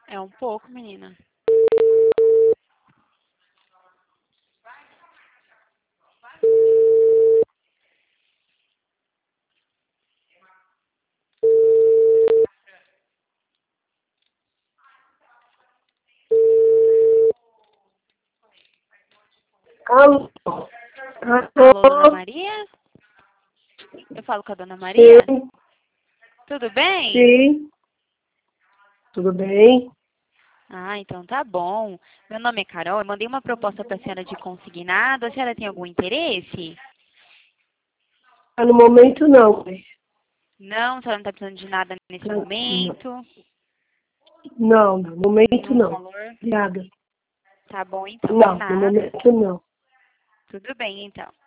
É um pouco, menina. Alô? Alô, Dona Alô? Maria? Eu falo com a Dona Maria? Sim, Tudo bem? sim. Tudo bem? Ah, então tá bom. Meu nome é Carol, eu mandei uma proposta para a senhora de consignado. A senhora tem algum interesse? Ah, no momento não. Não, a senhora não está precisando de nada nesse Não, momento. não, no momento Nenhum não. valor? Obrigada. Tá bom, então, de Não, no nada. momento não. Tudo bem, então.